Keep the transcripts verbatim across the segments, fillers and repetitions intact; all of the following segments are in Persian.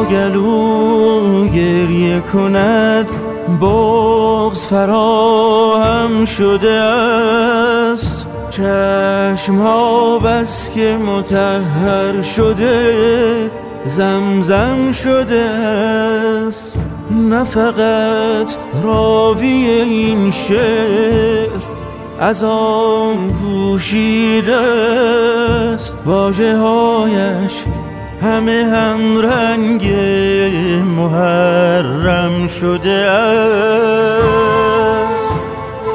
گلو گریه کند بغض فراهم شده است. چشم ها بس که مطهر شده زمزم شده است. نه فقط راوی این شعر از آن پوشیده است، واژه هایش همه هم رنگ محرم شده است.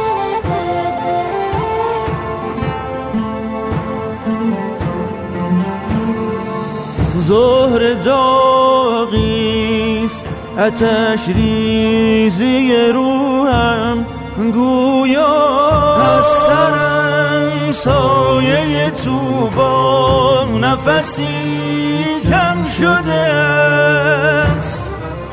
زهر داغیست آتش ریزی روحم، گویا از سرم سایه طوبا نفسی کم شده است.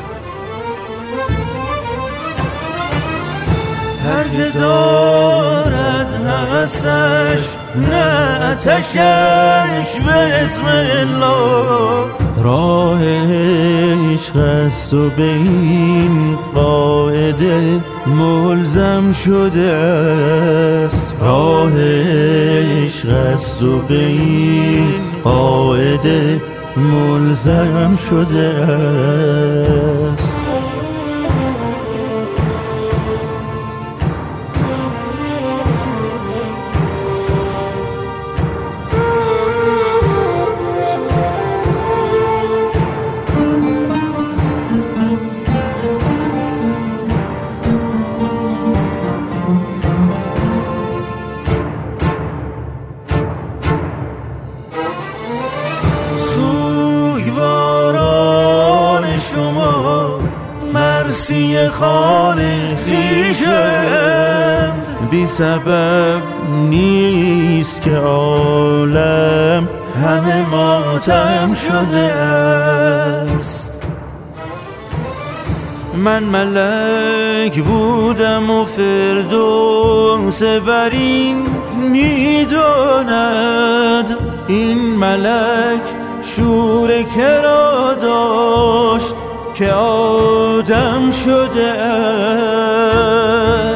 هر که دارد نفسش نه آتشش به اسم الله، راه عشق است و به این قاعده ملزم شده است. راه عشق است و به این قاعده ملزم شده است. شما مرسی خان خویشند، بی سبب نیست که عالم همه ماتم شده است. من ملک بودم و فردوس برین میداند، این ملک شور کرا داشت که آدم شده است.